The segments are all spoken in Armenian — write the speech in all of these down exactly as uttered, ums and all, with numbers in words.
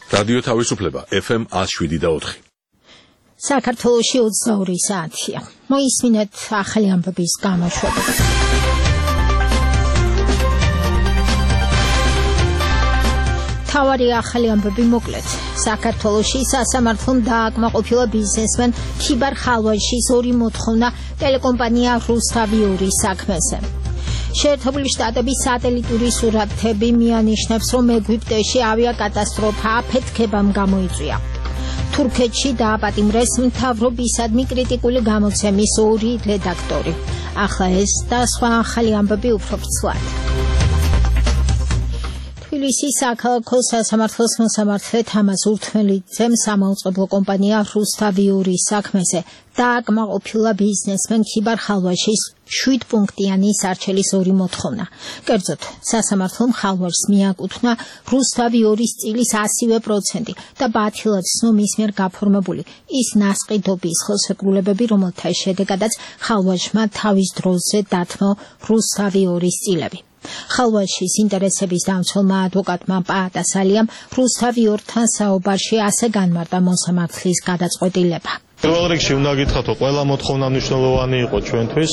რადიო თავისუფლება ეფ ემ one oh seven და four. საქართველოში ოცდაორი საათია. მოისმინეთ ახალი ამბების გამოშვება. თავარი ახალი ამბები მოკლედ. საქართველოში სასამართლომ დააკმაყოფილა ბიზნესმენ ქიბარ ხალვაშის ორი მოთხოვნა ტელეკომპანია რუსთავიურის საქმეზე. შეერთებული შტატების სატელიტური სურათები მიანიშნებს, რომ ეგვიპტეში ავიაკატასტროფა აფეთქებამ გამოიწვია. თურქეთში დააპატიმრეს მთავრობისადმი კრიტიკული გამოცემის ორი რედაქტორი. ახლა ეს და სხვა ახალი ამბები უფრო ფცლად. თბილისის საქალაქო სასამართლოს მოსამართლე თამაზ ურთმელიძემ სამაუწყებლო კომპანია რუსთავიურის საქმეზე დააკმაყოფილა ბიზნესმენ ქიბარ ხალვაშის შვიდ პუნქტიანი სარჩელის ორი მოთხოვნა. კერძოდ, სასამართლომ ხალვაშს მიაკუთვნა რუსთავიურის წილის ასივე პროცენტი და ბათილად ცნო მის მიერ გაფორმებული ის ნასყიდობის ხელშეკრულებები, რომელთა შედეგადაც ხალვაშმა თავის დროზე დათმო რუსთავიურის წილები. ხალვაშის ინტერესების დამცველმა ადვოკატმა პაატასალიამ რუსთავიურთან საუბარში ასე განმარტა მოსამართლის გადაწყვეტილება. პირველ რიგში უნდა გითხრათ, რომ ყველა მოთხოვნა მნიშვნელოვანი იყო ჩვენთვის.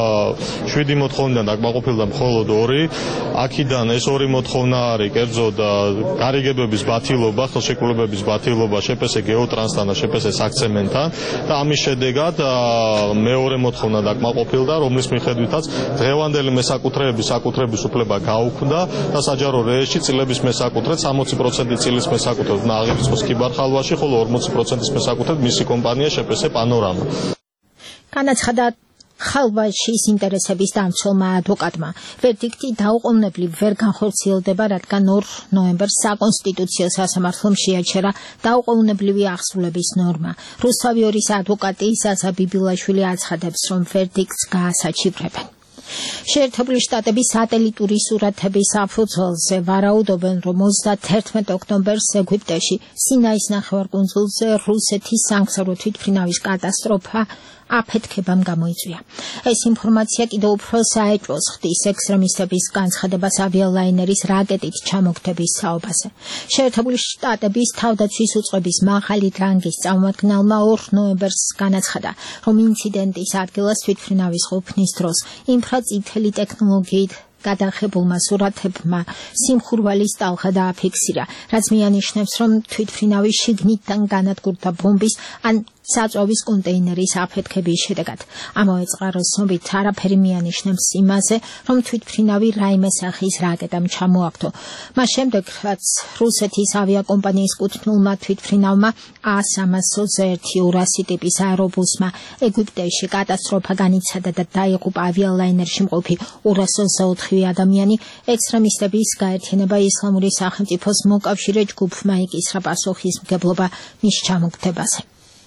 შვიდი მოთხოვნიდან დაკმაყოფილდა მხოლოდ ორი. აქედან ეს ორი მოთხოვნა არის კერძოდ გარიგებების ბათილობა, ხელშეკრულებების ბათილობა შეპესე გეოტრანსთან და შეპესე საქცემენტთან და ამის შედეგად მეორე მოთხოვნა დაკმაყოფილდა, რომლის მიხედვითაც დღევანდელი მესაკუთრეების საკუთრების უფლება გაუქმდა და საჯარო რეესტში წილების მესაკუთრედ სამოცი პროცენტი წილის მესაკუთრედ უნდა აღიწყოს ქიბარ ხალვაში, ხოლო ორმოცი პროცენტის მესაკუთრედ მისი კომპანია შეპესე პანორამა. განაცხადა ხალვაშის ინტერესების დამცველმა ადვოკატმა. ვერდიქტი დაუყოვნებლივ ვერ განხორციელდება, რადგან ორ ნოემბერს საკონსტიტუციო სასამართლომ შეაჩერა დაუყოვნებლივი აღსრულების ნორმა. რუსთავიურის ადვოკატი ზაზა ბიბილაშვილი აცხადებს, რომ ვერდიქტს გაასაჩივრებენ. შეერთებული შტატების სატელიტური სურათების საფუძველზე ვარაუდობენ, რომ ოცდაათერთმეტ ოქტომბერს ეგვიპტეში სინაის ნახევარკუნძულზე რუსეთის სამგზავრო თვითმფრინავის კატასტროფა აფეთქებამ გამოიწვია. ეს ინფორმაცია კიდევ უფრო საეჭვოს ხდის ექსტრემისტების განცხადებას ავიალაინერის რაკეტით ჩამოგდების საუბაზე. შეერთებული შტატების თავდაცვის უწყების მაღალი რანგის წარმომადგენელმა ორ ნოემბერს განაცხადა, რომ ინციდენტის ადგილას თვითმფრინავის ყოფნის დროს ინფრაწითელი ტექნოლოგიით გადახებულმა სურათებმა სიმხურვალის ტალღა დააფიქსირა, რაც მიანიშნებს, რომ თვითმფრინავის შიგნიდან განადგურდა ბომბის ან საწვავის კონტეინერის აფეთქების შედეგად. ამავე წყაროს ცნობით არაფერი მიანიშნებს იმაზე, რომ თვითმფრინავი რაიმე სახის რაკეტამ ჩამოაგდო. მას შემდეგ, რაც რუსეთის ავიაკომპანიის კუთვნილმა თვითმფრინავმა ა სამას ოცდაერთი ორასი ტიპის აერობუსმა ეგვიპტეში კატასტროფა განიცადა და დაიღუპა ავიალაინერში მყოფი ორას ოცდაოთხი ადამიანი, ექსტრემისტების გაერთიანება ისლამური სახელმწიფოს მოკავშირე ჯგუფმა იკისრა პასუხისმგებლობა მის ჩამოგდებაზე.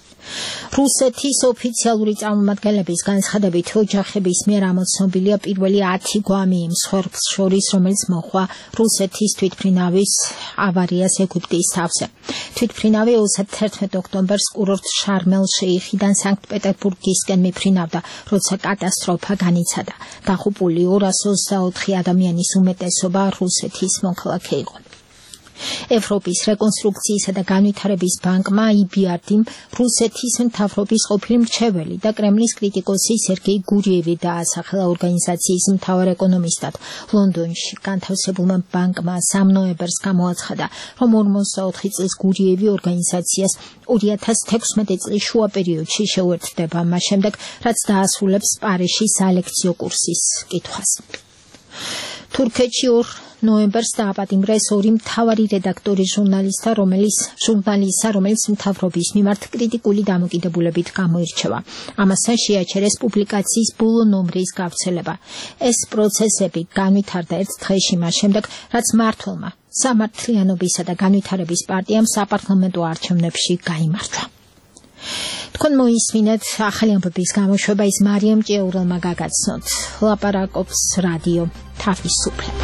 რუსეთის ოფიციალური წარმომადგენლების განცხადებით, ოჯახების მიერ ამოცნობილია პირველი ათი გვამი იმ მსხვერპლს შორის, რომელიც მოჰყვა რუსეთის თვითმფრინავის ავარიას ეგვიპტის თავზე. თვითმფრინავი ოცდაათერთმეტ ოქტომბერს კურორტ შარმელ-შეიხიდან სანქტ-პეტერბურგისკენ მიფრინავდა, როცა კატასტროფა განიცადა. დაღუპული ორას ოცდაოთხი ადამიანის უმეტესობა რუსეთის მოქალაქე იყო. ევროპის რეკონსტრუქციისა და განვითარების ბანკმა ი ბი არ დიმ რუსეთის მთავრობის ყოფილი მრჩეველი და კრემლის კრიტიკოსი სერგეი გურიევი დაასახელა ორგანიზაციის მთავარ ეკონომისტად. ლონდონში განთავსებულმა ბანკმა სამ ნოემბერს გამოაცხადა, რომ ორმოცდაოთხი წლის გურიევი ორგანიზაციას ორი ათას თექვსმეტი წლის შუა პერიოდში შეუერთდება, მას შემდეგ, რაც დაასრულებს პარიზში სალექციო კურსის კითხვას. თურქეთში ორ ნოემბერს დააპატიმრეს ორი მთავარი რედაქტორი ჟურნალისტა, რომელიც ჟურნალისტა, რომელიც მთავრობის მიმართ კრიტიკული დამოკიდებულებით გამოირჩევა. ამასთან შეაჩერეს პუბლიკაციის ბოლო ნომრის გავრცელება. ეს პროცესები განვითარდა ერთ დღეში მას შემდეგ, რაც მმართველმა სამართლიანობისა და განვითარების პარტიამ საპარლამენტო არჩევნებში გაიმარჯვა. თქვენ მოისმინეთ ახალი ამბების გამოშვება, ის მარიამ ჭიაურელმა გაგაცნოთ. ლაპარაკობს რადიო თავისუფლება.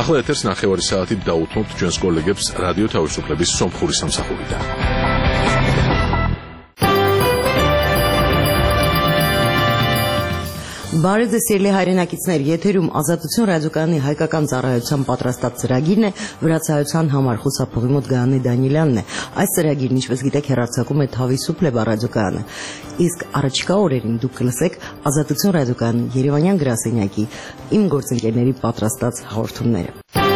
ახლა ეთერს ნახევარი საათით დაუთმობთ ჩვენს კოლეგებს რადიო თავისუფლების სომხური სამსახურიდან. Բարև ձեզ սիրելի հայրենակիցներ, եթերում Ազատություն ռադիոկայանի հայկական ծառայության պատրաստած ծրագիրն է, վրացայության համար խոսափողի մոտ Գայանե Դանիելյանն է։ Այս ծրագիրն, ինչպես գիտեք, հեռարձակում է Թավիսուփլեբա ռադիոկայանը։ Իսկ առաջիկա օրերին դուք կլսեք Ազատություն ռադիոկայանի Երևանյան գրասենյակի իմ գործընկերների պատրաստած հաղորդումները։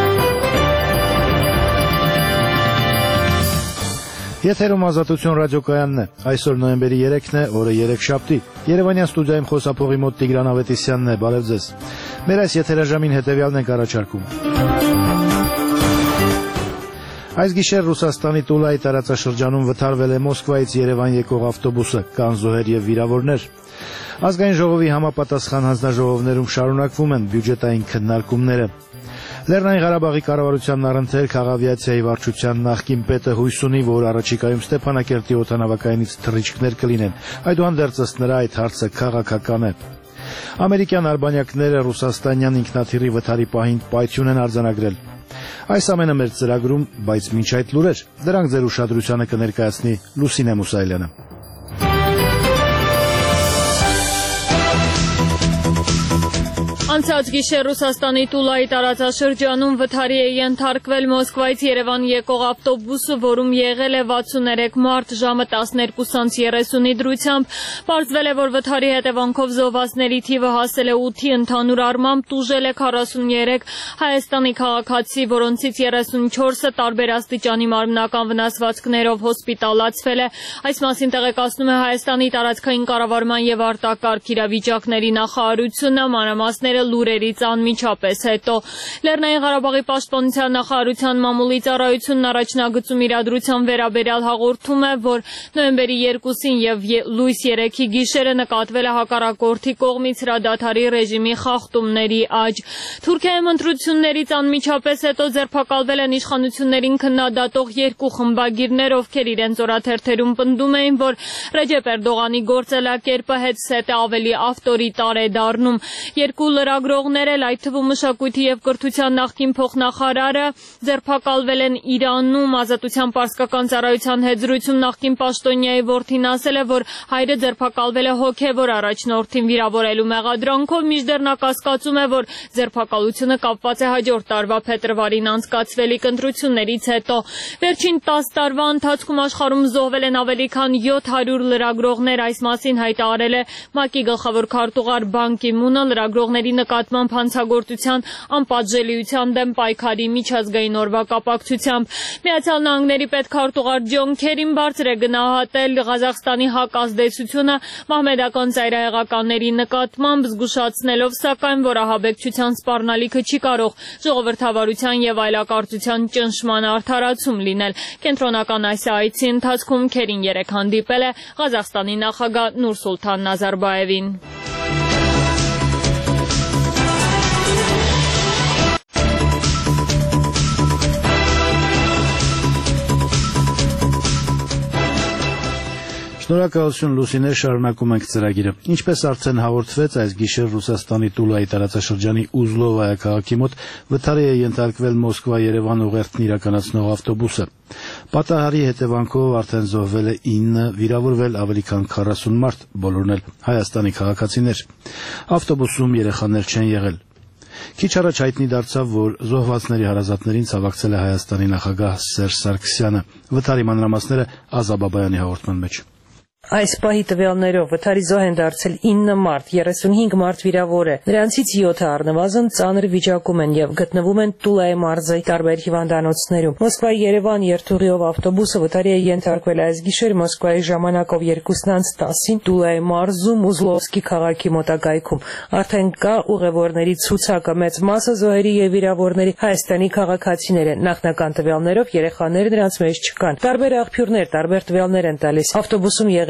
Եթերում Ազատություն ռադիոկայանն է։ Այսօր նոյեմբերի երեքն է, օրը երեքշաբթի։ Երևանյան ստուդիայում խոսափողի մոտ Տիգրան Ավետիսյանն է, բարև ձեզ։ Մեր այս եթերաժամին հետևյալն ենք առաջարկում։ Այս գիշեր Ռուսաստանի Տուլայի տարածաշրջանում վթարվել է Մոսկվայից Երևան եկող ավտոբուսը, կան զոհեր եւ վիրավորներ։ Ազգային ժողովի համապատասխան հանձնաժողովներում շարունակվում են բյուջետային քննարկումները։ Լեռնային Ղարաբաղի կառավարությանն առընթեր քաղավիացիայի վարչության նախկին պետը հույս ունի, որ առաջիկայում Ստեփանակերտի օդանավակայանից թռիչքներ կլինեն, այդուհանդերձ նրա այդ հարցը քաղաքական է։ Ամերիկյան արբանյակները ռուսաստանյան ինքնաթիռի վթարի պահին պայթյուն են արձանագրել։ Այս ամենը մեր ծրագրում, բայց մինչ այդ լուրեր, դրանք ձեր ուշադրությանը կներկայացնի Լուսինե Մուսայելյանը։ Անցած գիշեր Ռուսաստանի Տուլայի տարածաշրջանում վթարի է ենթարկվել Մոսկվայից Երևան եկող ավտոբուսը, որում եղել է վաթսուներեք մարդ, ժամը տասներկուսից երեսունի դրությամբ։ Պարզվել է, որ վթարի հետևանքով զոհվածների թիվը հասել է ութի, ընդհանուր առմամբ տուժել է քառասուններեք Հայաստանի քաղաքացի, որոնցից երեսունչորսը տարբեր աստիճանի մարմնական վնասվածքներով հոսպիտալացվել է։ Այս մասին տեղեկացնում է Հայաստանի տարածքային կառավարման եւ արտակարգ իրավիճակների նախարարությունը, մանրամասները լուրերից անմիջապես հետո։ Լեռնային Ղարաբաղի պաշտպանության նախարարության մամուլի ծառայությունն առաջնագծում իրադրության վերաբերյալ հաղորդում է, որ նոյեմբերի երկուսին եւ լույս երեքի գիշերը նկատվել է հակառակորդի կողմից հրադադարի ռեժիմի խախտումների աճ։ Թուրքիայում ընտրություններից անմիջապես հետո ձերբակալվել են իշխանություններին քննադատող երկու խմբագիրներ, ովքեր իրենց օրաթերթերում պնդում էին, որ Ռեջեփ Էրդողանի գործելակերպը հետսետ է ավելի ավտորիտար է դառնում։ Երկու լրագրողներ էլ, այդ թվում մշակույթի եւ կրթության նախկին փոխնախարարը, ձերբակալվել են Իրանում։ Ազատության պարսկական ծառայության հետ զրույցում նախկին պաշտոնյայի որդին ասել է, որ հայրը ձերբակալվել է հոգեվոր առաջնորդին վիրավորելու մեղադրանքով, մինչդեռ նա կասկածում է, որ ձերբակալությունը կապված է հաջորդ տարվա փետրվարին անցկացվելիք ընտրություններից հետո։ Վերջին տասը տարվա ընթացքում աշխարհում զոհվել են ավելի քան յոթ հարյուր լրագրողներ, այս մասին հայտարարել է ՄԱԿ-ի գլխավոր քարտուղար Բան Կի Մունը լրագրողների նկատմամբ հանցագործության անպատժելիության դեմ պայքարի միջազգային օրվա կապակցությամբ։ Միացյալ Նահանգների պետքարտուղար Ջոն Քերին բարձր է գնահատել Ղազախստանի հակազդեցությունը մահմեդական ծայրահեղականների նկատմամբ, զգուշացնելով սակայն, որ ահաբեկչության սպառնալիքը չի կարող ժողովրդավարության եւ այլակարծության ճնշման արդարացում լինել։ Կենտրոնական Ասիա այցի ընթացքում Քերին երեկ հանդիպել է Ղազախստանի նախագահ Նուրսուլթան Նազարբաևին։ Շնորհակալություն Լուսինե, շարունակում ենք ծրագիրը։ Ինչպես արդեն հաղորդվեց, այս գիշեր Ռուսաստանի Տուլայի տարածաշրջանի Ուզլովայա քաղաքի մոտ վթարի է ենթարկվել Մոսկվա-Երևան ուղերձն իրականացնող ավտոբուսը։ Պատահարի հետևանքով արդեն զոհվել է ինը, վիրավորվել ավելի քան քառասուն մարդ, բոլորն էլ Հայաստանի քաղաքացիներ։ Ավտոբուսում երեխաներ չեն եղել։ Քիչ առաջ հայտնի դարձավ, որ զոհվածների հարազատներին ցավակցել է Հայաստանի նախագահ Սերժ Սարգսյանը։ Վթարի մանրամասները Ազա Բաբայանի հաղորդման մեջ։ Այս պահի տվյալներով վթարի զոհ են դարձել ինը մարդ, երեսունհինգ մարդ վիրավոր է։ Նրանցից յոթը առնվազն ծանր վիճակում են եւ գտնվում են Տուլայի մարզի տարբեր հիվանդանոցներում։ Մոսկվա-Երևան երթուղիով ավտոբուսը վթարի է ենթարկվել այս գիշեր Մոսկվայի ժամանակով երկուսն անց տասին Տուլայի մարզում Ուզլովսկի քաղաքի մոտակայքում։ Արդեն կա ուղևորների ցուցակը, մեծ մասը զոհերի եւ վիրավորների Հայաստանի քաղաքացիներ են։ Նախնական տվյալներով երեխաներ նրանց մեջ չկան։ Տարբեր աղբյուրներ տարբեր տվյալներ են տալիս։ Ավտոբուսում եղել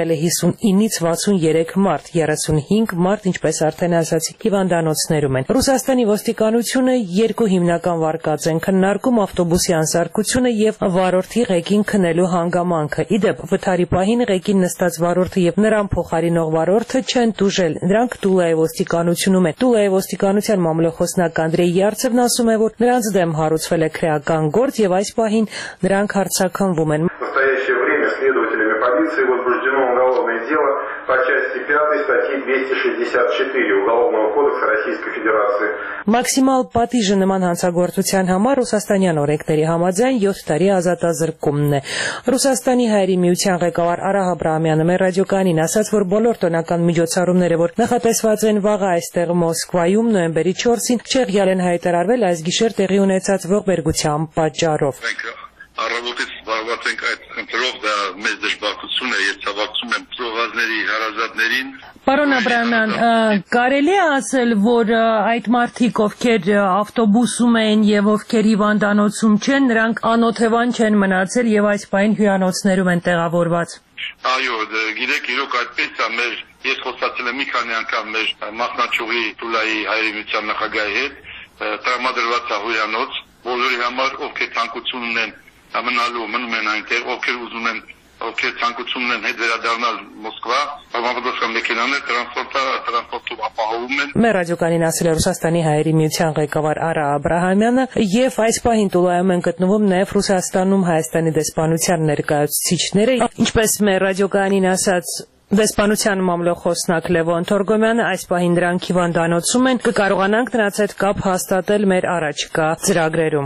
եղել է հիսունինից վաթսուներեք մարդ, երեսունհինգ մարդ, ինչպես արդեն ասացի, հիվանդանոցներում են։ Ռուսաստանի ոստիկանությունը երկու հիմնական վարկած են քննարկում ավտոբուսի անսարքությունը եւ վարորդի ղեկին քնելու հանգամանքը։ Իդեպ վթարի պահին ղեկին նստած վարորդը եւ նրան փոխարինող վարորդը չեն տուժել։ Նրանք Տուլայի ոստիկանությունում են։ Տուլայի ոստիկանության մամլոխոսնակ Անդրեյ Յարցևն ասում է, որ նրանց դեմ հարուցվել է քրեական գործ եւ այս պահին նրանք հարձակվում են։ Следователями полиции возбуждено уголовное дело по части пятой статьи двести шестьдесят четыре Уголовного кодекса Российской Федерации. Մաքսիմալ պատիժը նման հանցագործության համար ռուսաստանյան օրենքների համաձայն յոթ տարի ազատազրկումն է։ Ռուսաստանի հայերի միության ղեկավար Արա Աբրահամյանը մեր ռադիոկայանին ասաց, որ բոլոր տոնական միջոցառումները, որ նախատեսված են վաղը այստեղ Մոսկվայում նոյեմբերի չորսին, չեղյալ են հայտարարվել այս գիշեր տեղի ունեցած ողբերգության պատճառով։ Առավոտից զբաղված ենք այդ ընտրով, դա մեծ դժբախտություն է, ես ցավակցում եմ ծովազների հարազատներին։ Պարոն Աբրահամյան, կարելի է ասել, որ այդ մարդիկ, ովքեր ավտոբուսում են եւ ովքեր հիվանդանոցում չեն, նրանք անօթևան չեն մնացել եւ այս պահին հյուրանոցներում են տեղավորված։ Այո, գիտեք, իրոք այդպես է, մեր ես խոսացել եմ մի քանի անգամ մեր մասնաճյուղի Տուլայի հայերի միության նախագահի հետ, տրամադրված է հյուրանոց բոլորի համար, ովքեր ցանկություն ունեն ամենալու մնում են այնտեղ, ովքեր ուզում են, ովքեր ցանկություն ունեն հետ վերադառնալ Մոսկվա, համապատասխան մեքենաներ տրանսպորտը տրանսպորտով ապահովում են։ Մեր ռադիոկայանին ասել է Ռուսաստանի հայերի միության ղեկավար Արա Աբրահամյանը, եւ այս պահին Տուլայում են գտնվում նաեւ Ռուսաստանում Հայաստանի դեսպանության ներկայացուցիչները, ինչպես մեր ռադիոկայանին ասաց Դեսպանության մամլոխոսնակ Լևոն Թորգոմյանը, այս պահին նրանք հիվանդանոցում են, կկարողանանք նրանց հետ կապ հաստատել մեր առաջկա ծրագրերում։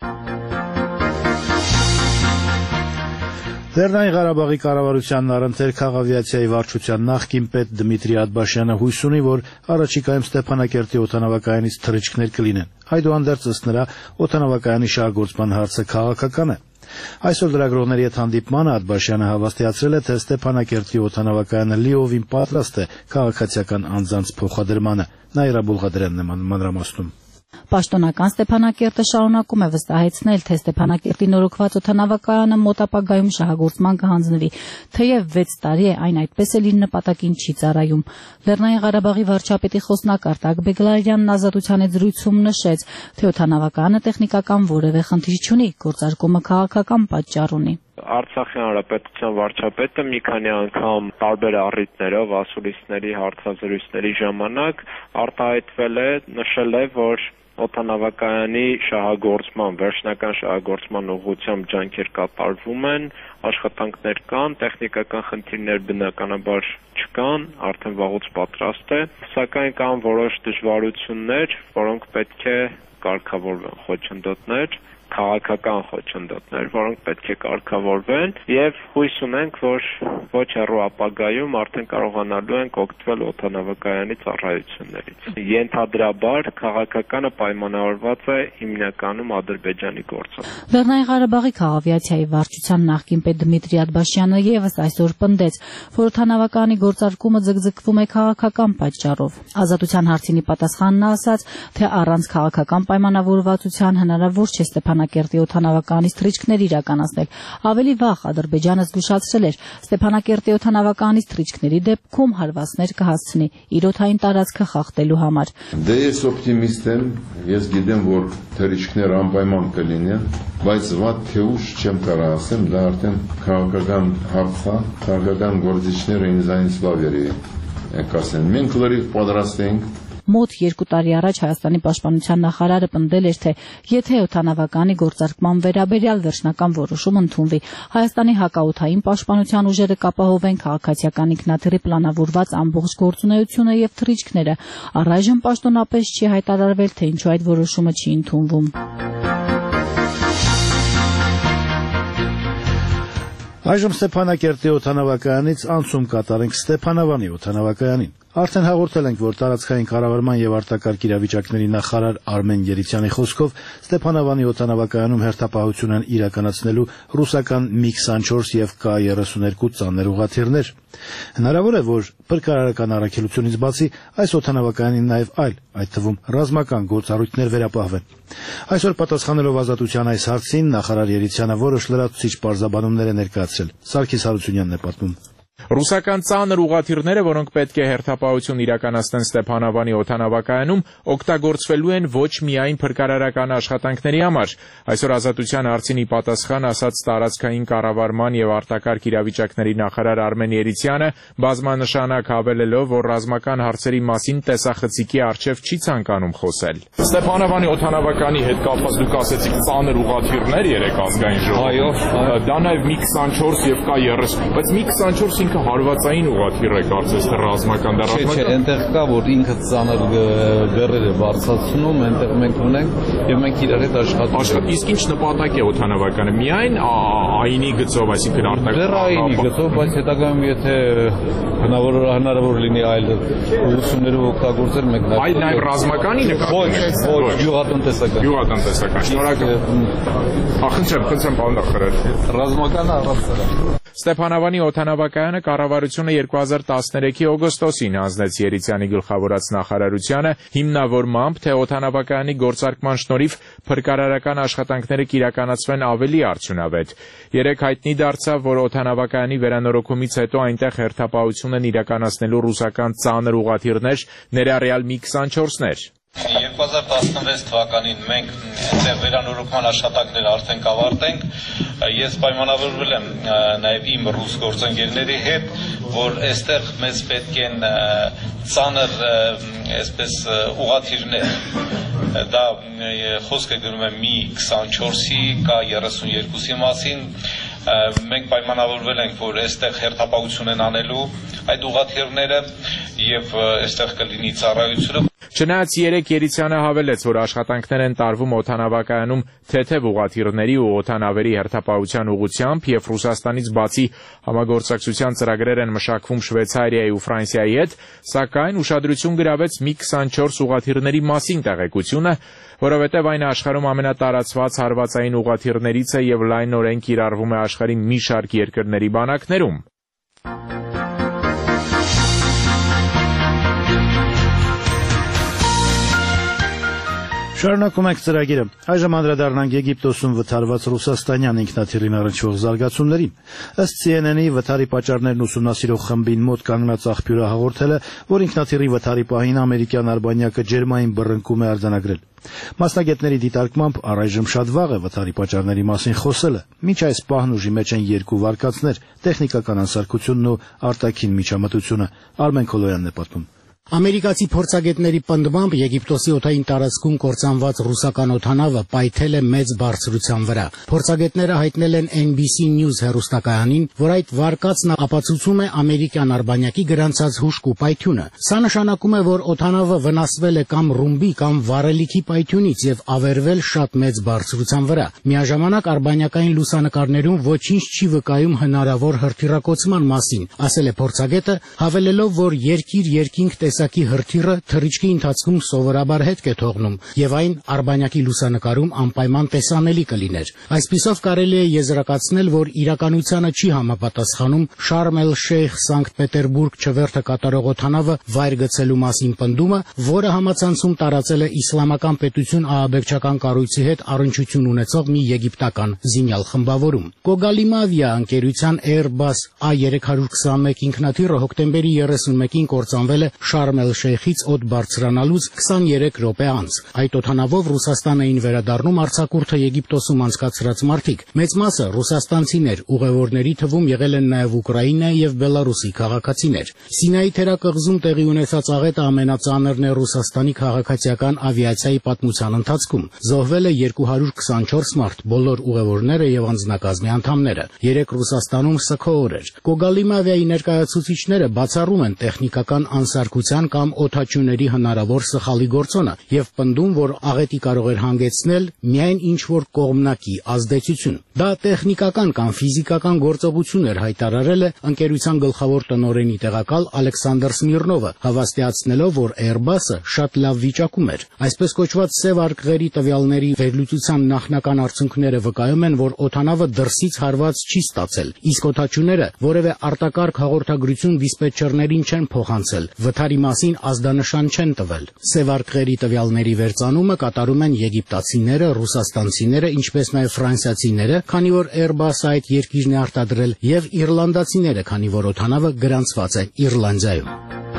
Լեռնային Ղարաբաղի կառավարությանն առընթեր քաղավիացիայի վարչության նախկին պետ Դմիտրի Աթբաշյանը հույս ունի, որ առաջիկայում Ստեփանակերտի օդանավակայանից թռիչքներ կլինեն։ Այդուհանդերձ ըստ նրա օդանավակայանի շահգործման հարցը քաղաքական է։ Այսօր լրագրողների հետ հանդիպմանը Աթբաշյանը հավաստիացրել է, թե Ստեփանակերտի օդանավակայանը լիովին պատրաստ է քաղաքացիական անձանց փոխադրմանը։ Նաիրա Բուլղադրյանն է մանրամասնում։ Պաշտոնական Ստեփանակերտը շարունակում է վստահեցնել, թե Ստեփանակերտի նորոգված օդանավակայանը մոտ ապագայում շահագործման կհանձնվի, թեև վեց տարի է այն այդպես էլ իր նպատակին չի ծառայում։ Լեռնային Ղարաբաղի վարչապետի խոսնակ Արտակ Բեգլարյանն Ազատության հետ զրույցում նշեց, թե օդանավակայանը տեխնիկական որևէ խնդիր չունի, գործարկումը քաղաքական պատճառ ունի։ Արցախի հանրապետության վարչապետը մի քանի անգամ տարբեր առիթներով ասուլիսների հարցազրույցների ժամանակ արտահայտվել է, նշել է, որ օդանավակայանի շահագործման, վերջնական շահագործման ուղղությամբ ջանքեր կատարվում են, աշխատանքներ կան, տեխնիկական խնդիրներ բնականաբար չկան, արդեն վաղուց պատրաստ է, սակայն կան որոշ դժվարություններ, որոնք պետք է կարգավորվեն, խոչընդոտներ, քաղաքական խոչընդոտներ, որոնք պետք է կարգավորվեն եւ հույս ունենք, որ ոչ հեռու ապագայում արդեն կարողանալու ենք օգտվել օդանավակայանի ծառայություններից։ Ենթադրաբար քաղաքականը պայմանավորված է հիմնականում Ադրբեջանի գործով։ Լեռնային Ղարաբաղի քաղավիացիայի վարչության նախկին պետ Դմիտրի Աթբաշյանը եւս այսօր պնդեց, որ օդանավակայանի գործարկումը ձգձգվում է քաղաքական պատճառով։ Ազատության հարցինի պատասխանն ասաց, թե առանց քաղաքական պայմանավորվածության հնարավոր չէ Ստեփանակերտի օդանավականից թռիչքներ իրականացնել։ Ավելի վաղ Ադրբեջանը զգուշացրել էր, Ստեփանակերտի օդանավականից թռիչքների դեպքում հարվածներ կհասցնի իր օդային տարածքը խախտելու համար։ Դե ես օպտիմիստ եմ, ես գիտեմ, որ թռիչքներ անպայման կլինեն, բայց վատ թե ուշ չեմ կարող ասեմ, դա արդեն քաղաքական հարց է, քաղաքական գործիչները ինձանից լավ երևի են ասեն։ Մենք լրիվ պատրաստ ենք։ Մոտ երկու տարի առաջ Հայաստանի պաշտպանության նախարարը պնդել էր, թե եթե օդանավականի գործարկման վերաբերյալ վերջնական որոշում ընդունվի, Հայաստանի հակաօդային պաշտպանության ուժերը կապահովեն քաղաքացիական ինքնաթիռի պլանավորված ամբողջ գործունեությունը եւ թռիչքները։ Առայժմ պաշտոնապես չի հայտարարվել, թե ինչու այդ որոշումը չի ընդունվում։ Այժմ Ստեփանակերտի օդանավակայանից անցում կատարենք Ստեփանավանի օդանավակայանին։ Արդեն հաղորդել ենք, որ տարածքային կառավարման եւ արտակարգ իրավիճակների նախարար Արմեն Երիցյանի խոսքով Ստեփանավանի օդանավակայանում հերթապահություն են իրականացնելու ռուսական միգ քսանչորս եւ Կ երեսունհինգ ծանր ուղղաթիռներ։ Հնարավոր է, որ փրկարարական առաքելությունից բացի այս օդանավակայանին նաեւ այլ, այդ թվում ռազմական գործառույթներ վերապահվեն։ Այսօր պատասխանելով Ազատության այս հարցին նախարար Երիցյանը որոշ լրացուցիչ պարզաբանումներ է ներկայացրել։ Սարգիս Հարությունյանն է պատմում։ Ռուսական ծանր ուղղաթիռները, որոնք պետք է հերթապահություն իրականացնեն Ստեփանավանի օդանավակայանում, օգտագործվելու են ոչ միայն փրկարարական աշխատանքների համար։ Այսօր Ազատության հարցին ի պատասխան ասաց տարածքային կառավարման եւ արտակարգ իրավիճակների նախարար Արմեն Երիցյանը, բազմանշանակ հավելելով, որ ռազմական հարցերի մասին տեսախցիկի առջև չի ցանկանում խոսել։ Ստեփանավանի օդանավականի հետ կապված դուք ասեցիք ծանր ուղղաթիռներ երեք ազգային ժողովում։ Այո, դա նաեւ մի քսանչորս եւ կա երես, բայց մի քսանչորս ինքը հարվածային ուղղաթիռ է կարծես թե ռազմական դա ռազմական։ Չէ, այնտեղ կա որ ինքը ծանր գռեր է բարձրացնում, այնտեղ մենք ունենք եւ մենք իրար հետ աշխատում։ Իսկ ինչ նպատակ է օդանավականը։ Միայն այնի գծով, այսինքն արտաքին այնի գծով, բայց հետագայում եթե հնարավոր հնարավոր լինի այլ ուղղություններով օգտագործել, մենք նաեւ այլ նաեւ ռազմականի նկատի։ Ոչ, ոչ, գյուղատնտեսական։ Գյուղատնտեսական։ Շնորհակալ։ Ախնչեմ, խնդրեմ, պարոն նախարար։ Ռազմականը առանց Ստեփանավանի օդանավակայանը կառավարությունը երկու հազար տասներեքի օգոստոսին հանձնեց Երիցյանի գլխավորած նախարարությանը հիմնավորմամբ, թե օդանավակայանի գործարկման շնորհիվ փրկարարական աշխատանքները կիրականացվեն ավելի արդյունավետ։ Երեք հայտնի դարձավ, որ օդանավակայանի վերանորոգումից հետո այնտեղ հերթապահություն են իրականացնելու ռուսական ծանր ուղղաթիռներ, ներառյալ մի քսանչորսներ։ երկու հազար տասնվեց թվականին մենք այնտեղ վերանորոգման աշխատանքներ արդեն կավարտենք։ Ես պայմանավորվել եմ նաև իմ ռուս գործընկերների հետ, որ այստեղ մեզ պետք են ծանր այսպես ուղղաթիռներ։ Դա խոսքը գնում է մի քսանչորսի, կա երեսունյոթի մասին։ Մենք պայմանավորվել ենք, որ այստեղ հերթապահություն են անելու այդ ուղղաթիռները եւ այստեղ կլինի ծառայությունը։ Չնայած երեք Երիցյանը հավելեց, որ աշխատանքներ են տարվում օդանավակայանում թեթև ուղղաթիռների ու օդանավերի հերթապահության ուղղությամբ եւ Ռուսաստանից բացի համագործակցության ծրագրեր են մշակվում Շվեյցարիայի ու Ֆրանսիայի հետ, սակայն ուշադրություն գրավեց մի քսանչորս ուղղաթիռների մասին տեղեկությունը, որովհետև այն աշխարհում ամենատարածված հարվածային ուղղաթիռներից է եւ լայնորեն կիրառվում է աշխարհի մի շարք երկրների բանակներում։ Շարունակում ենք ծրագիրը։ Այժմ անդրադառնանք Եգիպտոսում վթարված ռուսաստանյան ինքնաթիռին առնչվող զարգացումներին։ Ըստ C N N-ի վթարի պատճառներն ուսումնասիրող խմբին մոտ կանգնած աղբյուրը հաղորդել է, որ ինքնաթիռի վթարի պահին ամերիկյան արբանյակը ջերմային բռնկում է արձանագրել։ Մասնագետների դիտարկմամբ առայժմ շատ վաղ է վթարի պատճառների մասին խոսելը։ Մինչ այս պահն ուժի մեջ են երկու վարկածներ՝ տեխնիկական անսարքությունն ու արտաքին միջամտությունը։ Արմեն Քոլոյանն է պատմում։ Ամերիկացի փորձագետների պնդմամբ Եգիպտոսի օդային տարածքում կործանված ռուսական օդանավը պայթել է մեծ բարձրության վրա։ Փորձագետները հայտնել են N B C News հեռուստակայանին, որ այդ վարկածն ապացուցում է ամերիկյան արբանյակի գրանցած հուժկու պայթյունը։ Սա նշանակում է, որ օդանավը վնասվել է կամ ռումբի կամ վառելիքի պայթյունից եւ ավերվել շատ մեծ բարձրության վրա։ Միաժամանակ արբանյակային լուսանկարներում ոչինչ չի վկայում հնարավոր հրթիռակոծման մասին, ասել է փորձագետը, հավելելով, որ երկիր-երկինք տեսակի հրթիռը թռիչքի ընթացքում սովորաբար հետք է թողնում եւ այն արբանյակի լուսանկարում անպայման տեսանելի կլիներ։ Այսպիսով կարելի է եզրակացնել, որ իրականությանը չի համապատասխանում Շարմ էլ-Շեյխ Սանկտ Պետերբուրգ չվերթը կատարող օդանավը վայր գցելու մասին պնդումը, որը համացանցում տարածել է իսլամական պետություն ահաբեկչական կառույցի հետ առնչություն ունեցող մի եգիպտական զինյալ խմբավորում։ Կոգալիմավիա ընկերության Airbus A երեք քսանմեկ ինքնաթիռը հոկտեմբերի երեսունմեկին կործանվել է Շարմ էլ-Շեյխից օդ բարձրանալուց քսաներեք րոպե անց։ Այդ օդանավով Ռուսաստան էին վերադառնում արձակուրդը Եգիպտոսում անցկացրած մարդիկ։ Մեծ մասը ռուսաստանցիներ, ուղևորների թվում եղել են նաև Ուկրաինայի եւ Բելարուսի քաղաքացիներ։ Սինայի թերակղզում տեղի ունեցած աղետը ամենածանրն է Ռուսաստանի քաղաքացիական ավիացիայի պատմության ընթացքում։ Զոհվել է երկու հարյուր քսանչորս մարդ, բոլոր ուղևորները եւ անձնակազմի անդամները։ Երեք Ռուսաստանում սգո օր էր։ Կոգալիմավիայի ներկայացուցիչները բացառում են տեխնիկական անսարքության կամ օդաչուների հնարավոր սխալի գործոնը եւ պնդում, որ աղետի կարող էր հանգեցնել միայն ինչ-որ կողմնակի ազդեցություն։ Դա տեխնիկական կամ ֆիզիկական գործողություն էր, հայտարարել է ընկերության գլխավոր տնօրենի տեղակալ Ալեքսանդր Սմիրնովը, հավաստիացնելով, որ Airbus-ը շատ լավ վիճակում էր։ Այսպես կոչված սև արկղերի տվյալների վերլուծության նախնական արդյունքները վկայում են, որ օդանավը դրսից հարված չի ստացել, իսկ օդաչուները որևէ արտակարգ հաղորդագրություն դիսպետչերներին չեն փոխանցել։ Վթարի մասին ազդանշան չեն տվել։ Սևարկղերի տվյալների վերծանումը կատարում են եգիպտացիները, ռուսաստանցիները, ինչպես նաև ֆրանսիացիները, քանի որ Airbus այդ երկիրն է արտադրել, եւ իռլանդացիները, քանի որ օդանավը գրանցված է Իռլանդիայում։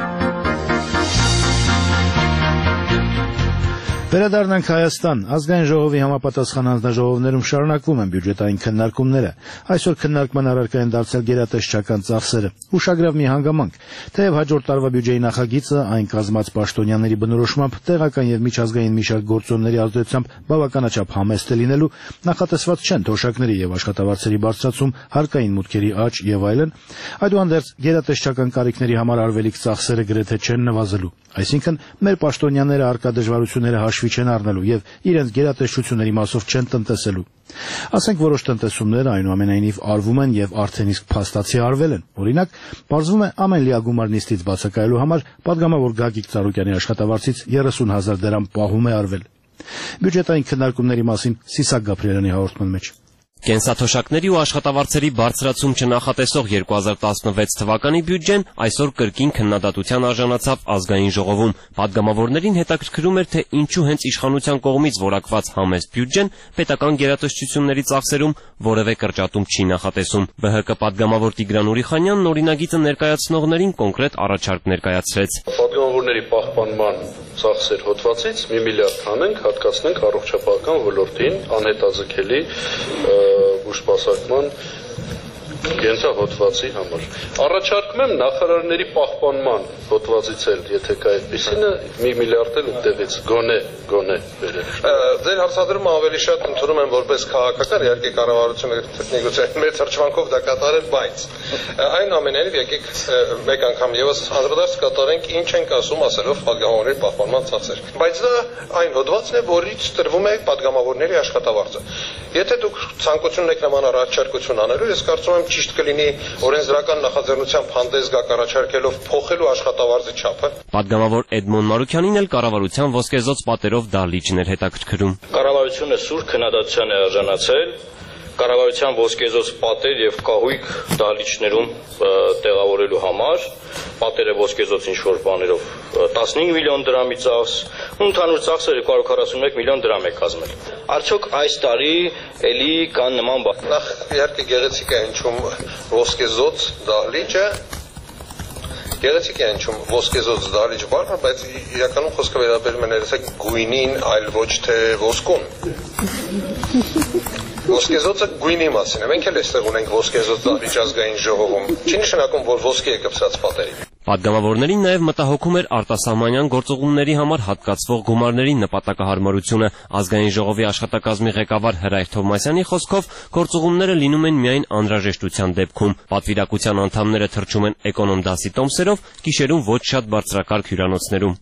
Վերադառնանք Հայաստան։ Ազգային ժողովի համապատասխան հանձնաժողովներում շարունակվում են բյուջետային քննարկումները։ Այսօր քննարկման առարկա են դարձել գերատեսչական ծախսերը։ Ուշագրավ մի հանգամանք, թեև հաջորդ տարվա բյուջեի նախագիծը այն կազմած պաշտոնյաների բնորոշմամբ տեղական եւ միջազգային մի շարք գործոնների ազդեցությամբ բավականաչափ համեստ է լինելու, նախատեսված չեն թոշակների եւ աշխատավարձերի բարձրացում, հարկային մուտքերի աճ եւ այլն, այդուհանդերձ գերատեսչական կարիքների համար արվելիք ծախսերը գրեթե չեն նվազելու։ Այսինքն մեր պաշտոնյաները արկա դժվարությունները հաշվի չեն առնելու եւ իրենց գերատեսչությունների մասով չեն տնտեսելու։ Ասենք որոշ տնտեսումներ այնուամենայնիվ արվում են եւ արդեն իսկ փաստացի արվել են։ Օրինակ, բարձվում է ամեն լիագումար նիստից բացակայելու համար падգամավոր Գագիկ Ծառուկյանի աշխատավարձից երեսուն հազար դրամ պահում է արվել։ Բյուջետային քննարկումների մասին Սիսակ Գաբրիելյանի հաղորդման մեջ։ Կենսաթոշակների ու աշխատավարձերի բարձրացում չնախատեսող երկու հազար տասնվեց թվականի բյուջեն այսօր կրկին քննադատության արժանացավ ազգային ժողովում։ Պատգամավորներին հետաքրքրում էր, թե ինչու հենց իշխանության կողմից որակված համեստ բյուջեն պետական գերատեսչությունների ծախսերում որևէ կրճատում չի նախատեսում։ Բը հը կը պատգամավոր Տիգրան Ուրիխանյանն օրինագիծը ներկայացնողներին կոնկրետ առաջարկ ներկայացրեց։ Պատգամավորների պահպանման ծախսեր հոդվածից մի միլիարդ հանենք, հատկացնենք առողջապահական ոլորտին, անհետաձգելի բուժսպասարկման կենսահոդվածի համար։ Առաջարկում եմ նախարարների պահպանման հոդվածից էլ, եթե կա այդպիսինը, մի միլիարդ էլ ուտեղից գոնե, գոնե վերել։ Ձեր հարցադրումը ավելի շատ ընդունում եմ որպես քաղաքական, իհարկե կառավարությունը միգուցե մեր թրջմանքով դա կատարել, բայց այնուամենայնիվ եկեք մեկ անգամ եւս անդրադարձ կատարենք ինչ ենք ասում ասելով պատգամավորների պահպանման ծախսեր։ Բայց դա այն հոդվածն է, որից տրվում է պատգամավորների աշխատավարձը։ Եթե դուք ցանկություն եք նման առաջարկություն անելու, ես կարծում եմ ճիշտ կլինի օրենսդրական նախաձեռնությամբ հանդես գաք առաջարկելով փոխելու աշխատավարձի չափը։ Պատգամավոր Էդմոն Մարուքյանին էլ կառավարության ոսկեզոծ պատերով դահլիճն էր հետաքրքրում։ Կառավարությունը սուր քննադատության է արժանացել կառավարության ոսկեզոծ պատեր եւ կահույք դահլիճներում տեղավորելու համար, պատերը ոսկեզոծ ինչ-որ բաներով տասնհինգ միլիոն դրամի ծախս, ու ընդհանուր ծախսը երկու հարյուր քառասունմեկ միլիոն դրամ է կազմել։ Արդյոք այս տարի էլի կան նման բան։ Նախ իհարկե գեղեցիկ է հնչում ոսկեզոծ դահլիճը, գեղեցիկ է հնչում ոսկեզոծ դահլիճ բառը, բայց իրականում խոսքը վերաբերում է ներեցեք գույնին, այլ ոչ թե ոսկուն։ Ոսկեզոցը գույնի մասին է։ Մենք էլ այստեղ ունենք ոսկեզոծ դահլիճ ազգային ժողովում։ Չի նշանակում, որ ոսկի է կպցած պատերին։ Պատգամավորներին նաև մտահոգում էր արտասահմանյան գործողումների համար հատկացվող գումարների նպատակահարմարությունը։ Ազգային ժողովի աշխատակազմի ղեկավար Հրայր Թովմասյանի խոսքով գործողումները լինում են միայն անհրաժեշտության դեպքում։ Պատվիրակության անդամները թռչում են էկոնոմ դասի տոմսերով, գիշերում ոչ շատ բարձրակարգ հյուրանոցներում։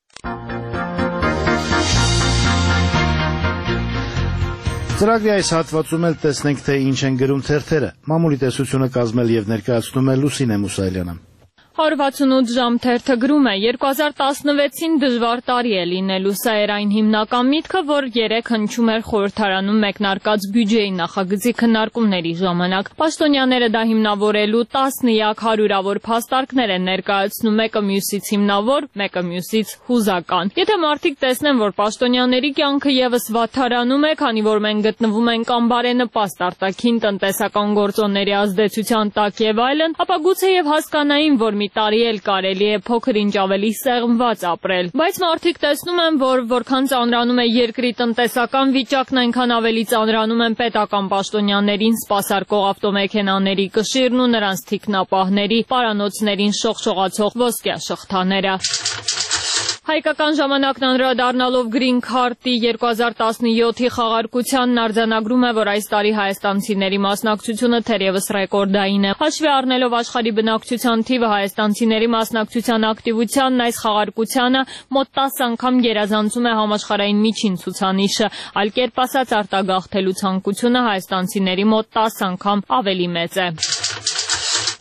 Ծրագրի այս հատվածում էլ տեսնենք, թե ինչ են գրում թերթերը։ Մամուլի տեսությունը կազմել եւ ներկայացնում է Լուսինե Մուսայելյանը։ հարյուր վաթսունութ ժամ թերթը գրում է երկու հազար տասնվեցին դժվար տարի է լինելու, սա էր այն հիմնական միտքը, որ երեկ հնչում էր խորհրդարանում մեկնարկած բյուջեի նախագծի քննարկումների ժամանակ։ Պաշտոնյաները դա հիմնավորելու տասնյակ հարյուրավոր փաստարկներ են ներկայացնում, մեկը մյուսից հիմնավոր, մեկը մյուսից հուզական։ Եթե մարդիկ տեսնեն, որ պաշտոնյաների կյանքը եւս վատթարանում է, քանի որ մենք գտնվում ենք կամ բարենպաստ արտաքին տնտեսական գործոնների ազդեցության տակ եւ այլն, ապա գուցեև հասկանային, որ մի տարի էլ կարելի է փոքր ինչ ավելի սեղմված ապրել, բայց մարդիկ տեսնում են, որ որքան ծանրանում է երկրի տնտեսական վիճակն, այնքան ավելի ծանրանում են պետական պաշտոնյաներին սպասարկող ավտոմեքենաների կշիռն ու նրանց թիկնապահների պարանոցներին շողշողացող ոսկյա շղթաները։ Հայկական ժամանակն անդրադառնալով Green Card-ի երկու հազար տասնյոթի խաղարկությանն արձանագրում է, որ այս տարի հայաստանցիների մասնակցությունը թերևս ռեկորդային է։ Հաշվի առնելով աշխարհի բնակչության թիվը, հայաստանցիների մասնակցության ակտիվությանն այս խաղարկությանը մոտ տասը անգամ գերազանցում է համաշխարհային միջին ցուցանիշը, այլ կերպ ասած արտագաղթելու ցանկությունը հայաստանցիների մոտ տասը անգամ ավելի մեծ է։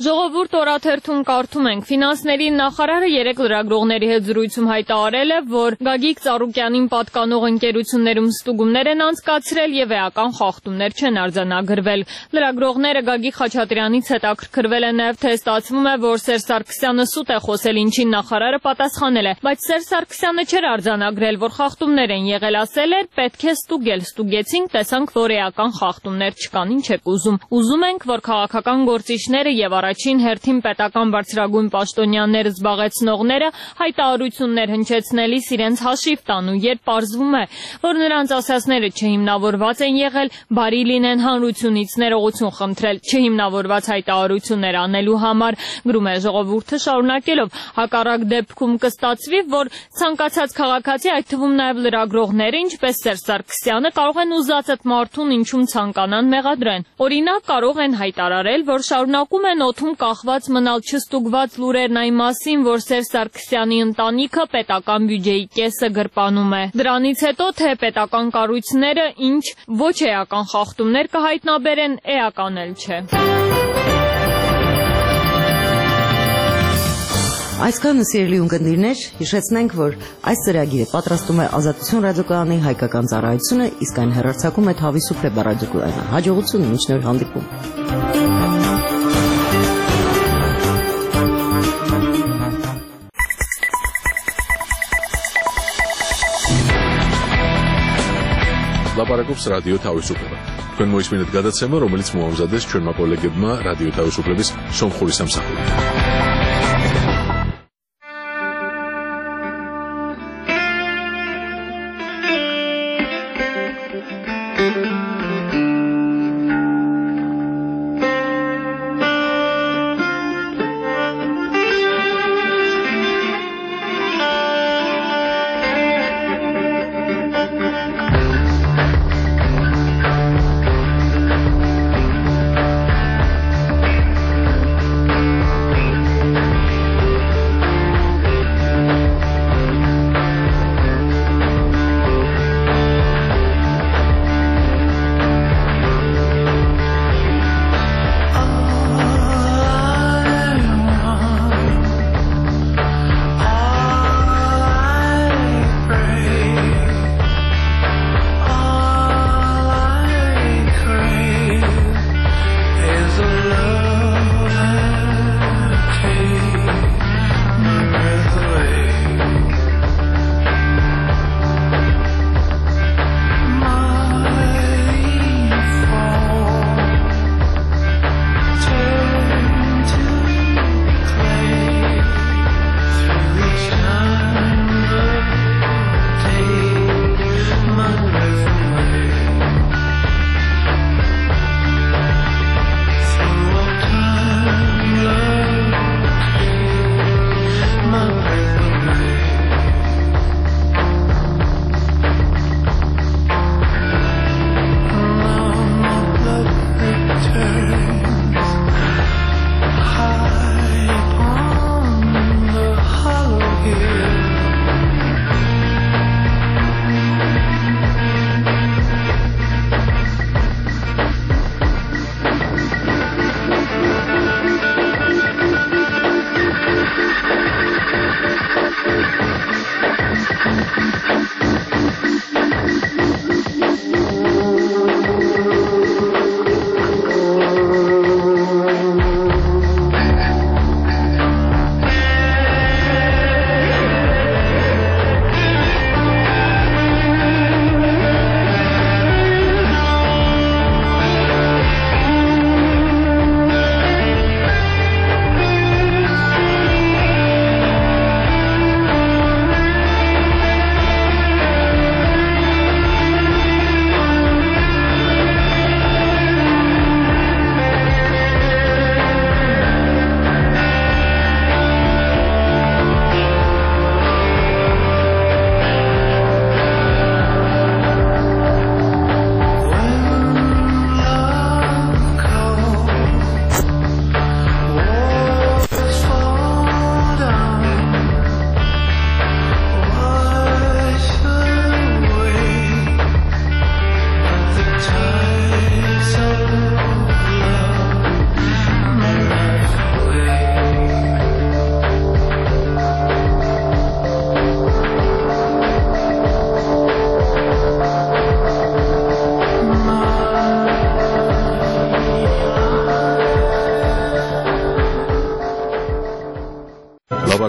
Ժողովուրդ օրաթերթում կարդում ենք. Ֆինանսների նախարարը երեկ լրագրողների հետ զրույցում հայտարարել է, որ Գագիկ Ծառուկյանին պատկանող ընկերություններում ստուգումներ են անցկացրել եւ էական խախտումներ չեն արձանագրվել։ Լրագրողները Գագիկ Խաչատրյանից հետաքրքրվել են նաեւ, թե ստացվում է, որ Սերժ Սարգսյանը սուտ է խոսել, ինչին նախարարը պատասխանել է, բայց Սերժ Սարգսյանը չէր արձանագրել, որ խախտումներ են եղել, ասել էր պետք է ստուգել, ստուգեցինք, տեսանք, որ էական խախտումներ չկան, ինչ եք ուզում։ Ուզում ենք, որ քաղաքական գործիչները եւ առաջին հերթին պետական բարձրագույն պաշտոնյաներ զբաղեցնողները հայտարարություններ հնչեցնելիս իրենց հաշիվ տան ու երբ պարզվում է, որ նրանց ասածները չհիմնավորված են եղել, բարի լինեն հանրությունից ներողություն խնդրել չհիմնավորված հայտարարություններ անելու համար, գրում է Ժողովուրդը շարունակելով, հակառակ դեպքում կստացվի, որ ցանկացած քաղաքացի, այդ թվում նաև լրագրողները, ինչպես Սերժ Սարգսյանը, կարող են ուզած այդ մարդուն ինչում ցանկանան մեղադրեն։ Օրինակ կարող են հայտարարել, որ շարունակում են օդում կախված մնալ չստուգված լուրերն այն մասին, որ Սերժ Սարգսյանի ընտանիքը պետական բյուջեի կեսը գրպանում է։ Դրանից հետո թե պետական կառույցները ինչ ոչ էական խախտումներ կհայտնաբերեն, էական էլ չէ։ Այսքանը սիրելի ունկնդիրներ, հիշեցնենք, որ այս ծրագիրը պատրաստում է Ազատություն ռադիոկայանի հայկական ծառայությունը, իսկ այն հեռարձակում է Թավի Սուպրե ռադիոկայանը։ Հաջողություն, մինչ նոր հանդիպում։ Լապարակობს ռադիո Թավիսուպլը։ Քան մոյս մինուտ գադացեմը, რომელიც մոամզադես չոր մակոլեգեբմա ռադիո Թավիսուպլեվիս սոմ խորիսամ սախորի։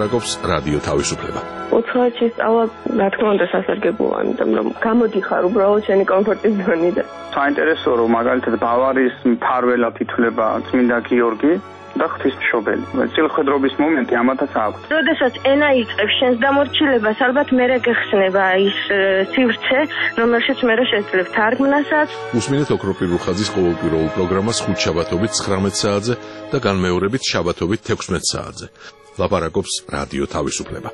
ლაპარაკობს რადიო თავისუფლება. უცხოეთში სწავლა, რა თქმა უნდა, სასარგებლოა, იმიტომ რომ გამოდიხარ უბრალოდ შენი კომფორტის ზონიდან. საინტერესო რომ მაგალითად ბავარიის მფარველად ითვლება წმინდა გიორგი და ღვთისმშობელი. წილხვედრობის მომენტი ამათაც აქვს. როდესაც ენა იწყებს შენს დამორჩილებას, ალბათ მერე გეხსნება ის სივრცე, რომელშიც მერე შეძლებ თარგმნასაც. უსმინეთ ოქროპირ რუხაძის ყოველკვირეულ პროგრამას ხუთშაბათობით ცხრამეტ საათზე და განმეორებით შაბათობით თექვსმეტ საათზე. ლაპარაკობს რადიო თავისუფლება.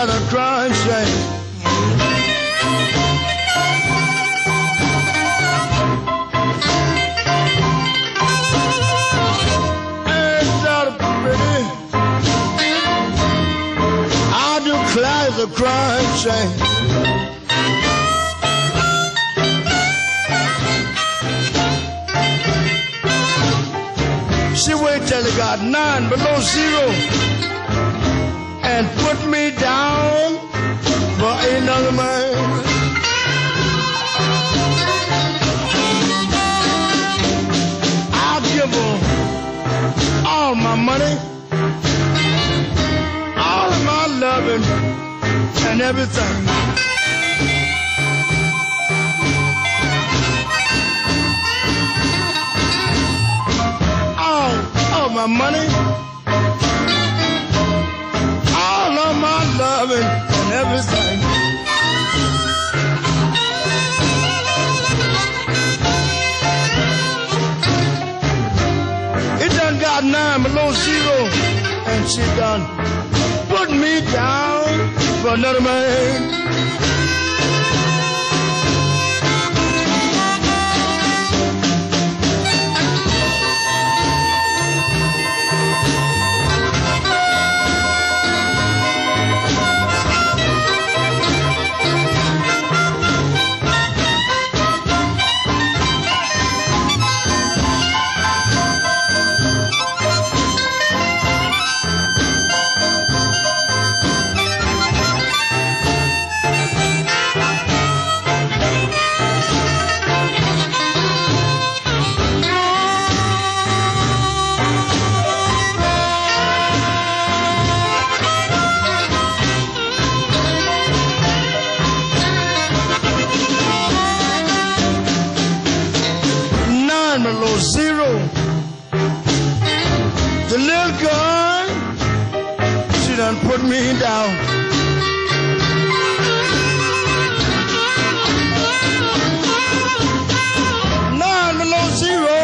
got a crying shame. Ain't that pretty? I declare the crying shame. She waited till it got nine below zero and put me down for another man. I'll give her all my money, all of my loving and everything. My money, all of my loving and everything. It done got nine below zero, and she done put me down for another man. Zero. The little girl, she done put me down. Nine below zero.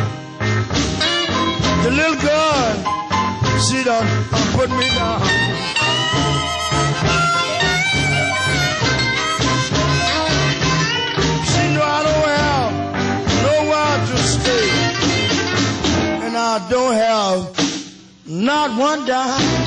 The little girl, she done put me down. She know I don't have nowhere to stay, and I don't have not one dime.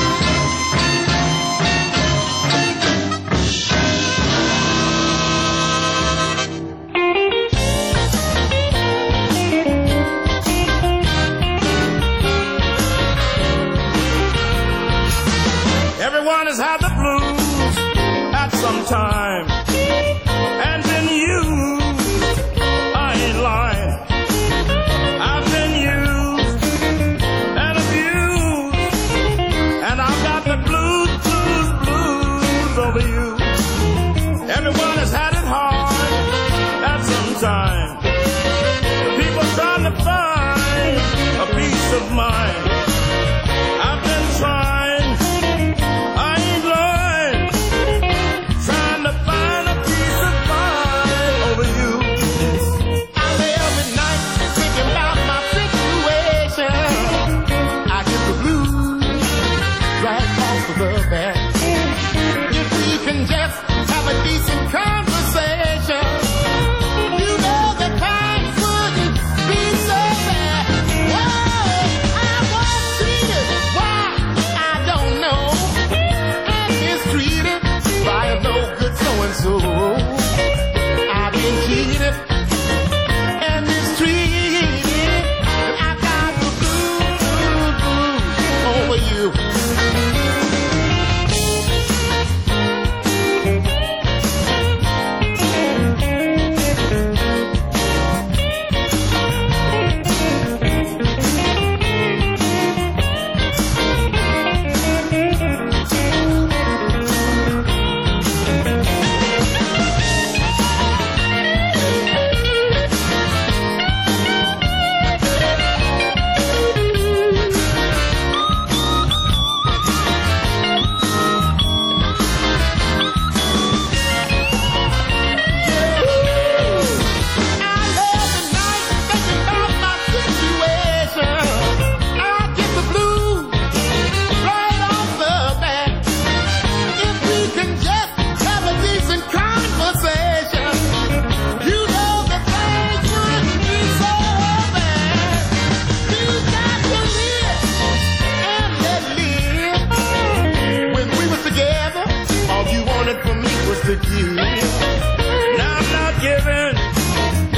Everyone has had the blues at some time, and been used. I ain't lying. I've been used and abused, and I've got the blues, blues, blues over you. Everyone has had it hard at some time. People trying to find a peace of mind. I've been trying. If we can just have a decent conversation, you know the kind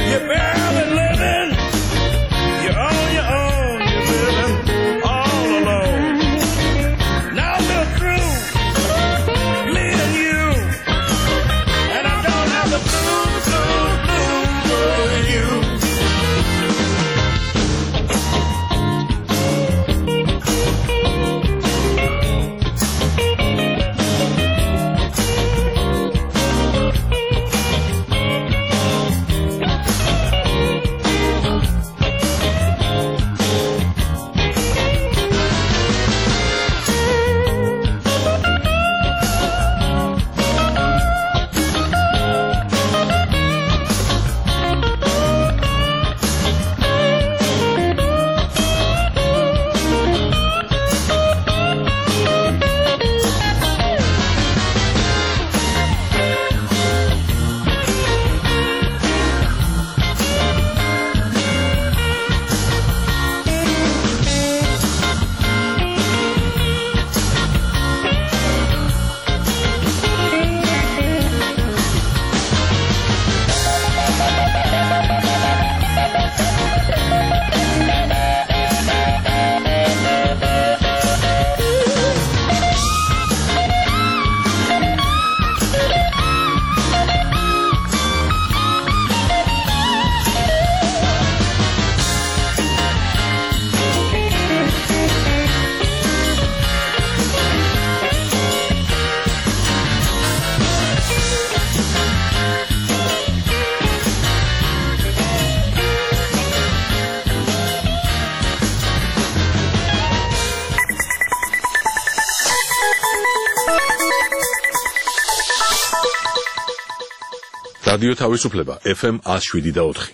You're barely living. You're on your own. You're living all alone. Now we're through, me and you, and I don't have the blues, blues, blues for you. რადიო თავისუფლება ეფ ემ one oh seven და four.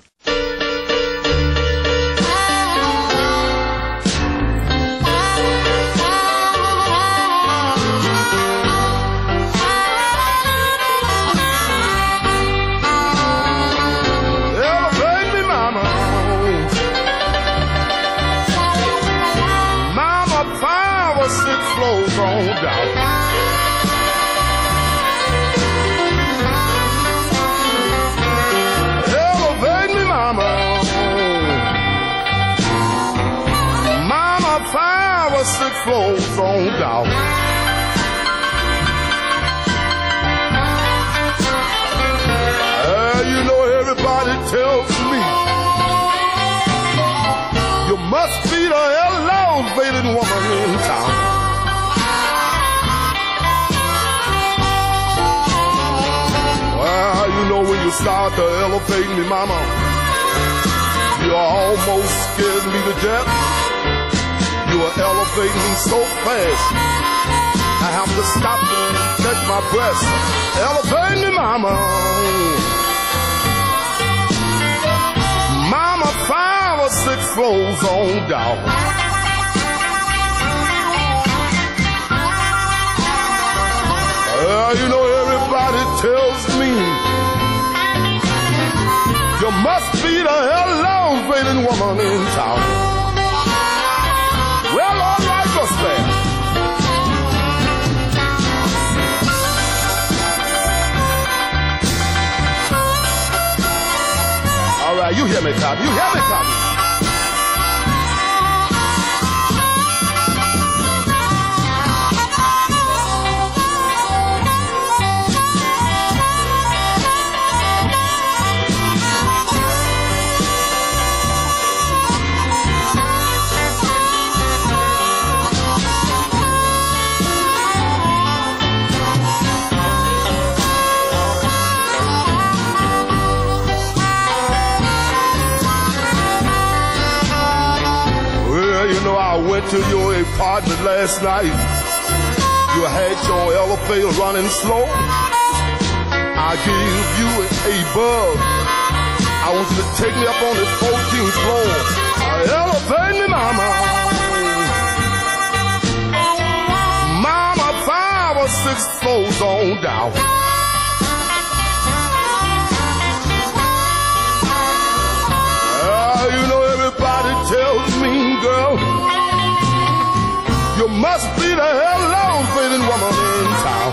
Six floors on down. Uh, you know everybody tells me you must be the elevated woman in town. Well, you know when you start to elevate me, mama, you almost scared me to death. You are elevating me so fast, I have to stop and catch my breath. Elevate me, mama. Mama, five or six floors on down. Well, you know everybody tells me you must be the elevating woman in town. Well, all right, just there. All right, you hear me, Tommy. You hear me, Tommy. I went to your apartment last night. You had your elevator running slow. I gave you an A bug. I want you to take me up on the fourteenth floor. Elevate me, mama. Mama, five or six floors on down. Uh, you know everybody tells me, girl, you must be the elevating woman in town.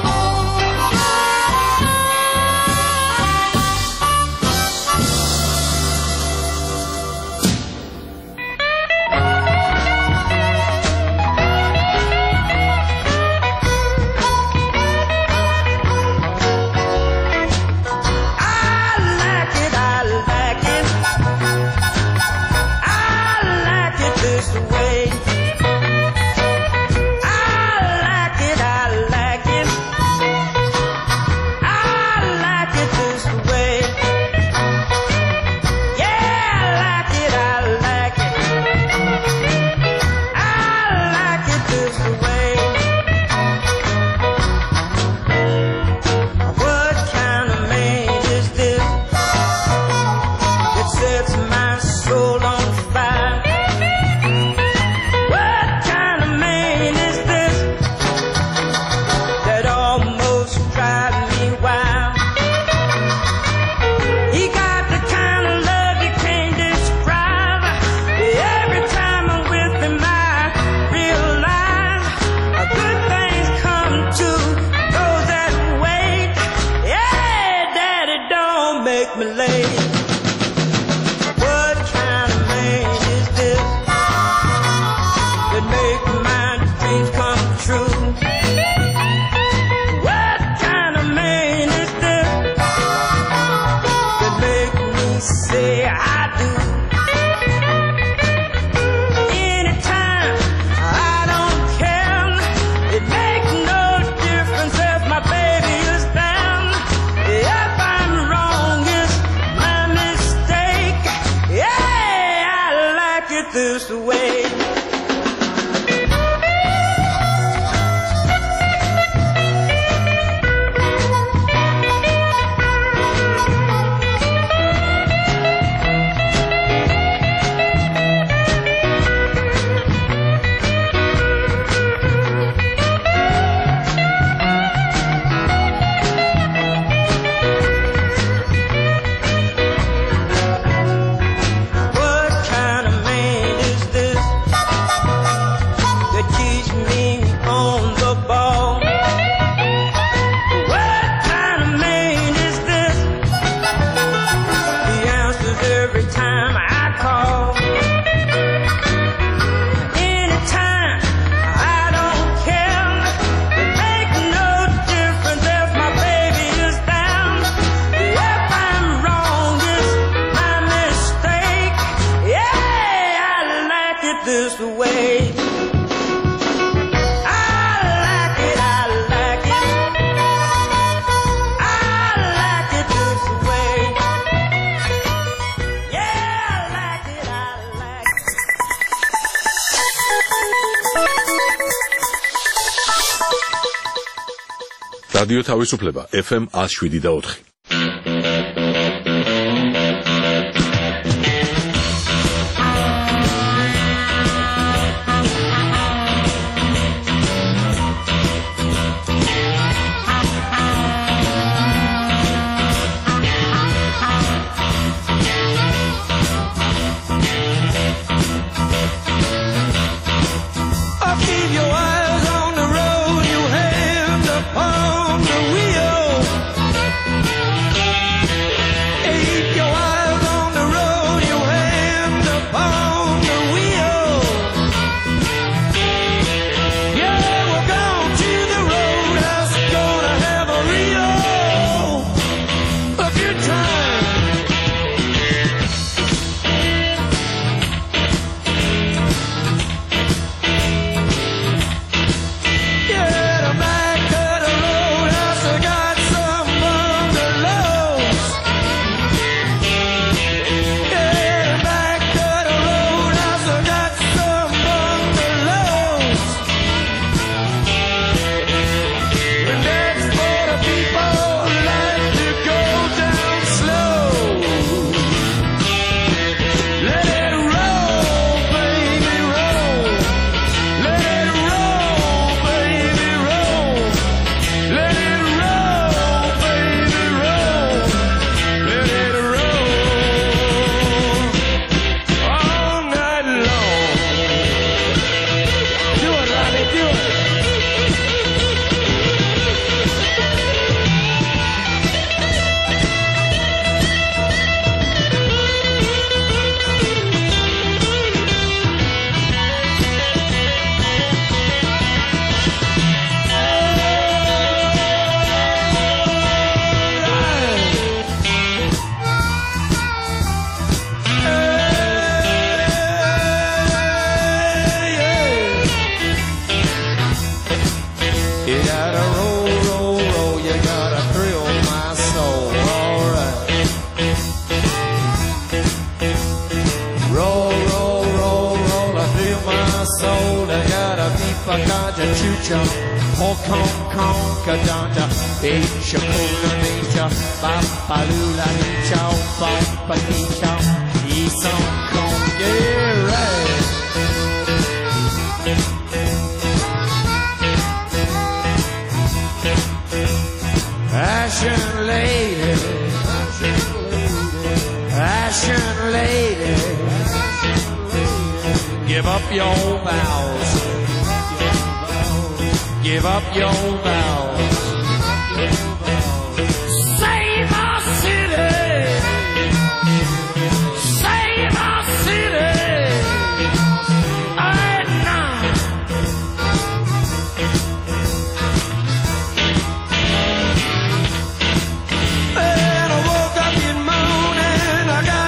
say I do. Anytime, I don't care. It makes no difference if my baby is down. If I'm wrong, it's my mistake. Yeah, I like it this way. This way. I like it, I like it. I like it this way. Yeah, I like it, I like it. რადიო თავისუფლება ეფ ემ one oh seven და four. Hong Kong, Kong, Kadanja, Asia, Kona, Nature, Bapalula, Nichao, Bapa, Nichao, East Hong Kong, yeah, right. Ashen lady, Ashen lady, give up your vows. Give up your vows. Save our city. Save our city. At night. And I woke up in the morning. I got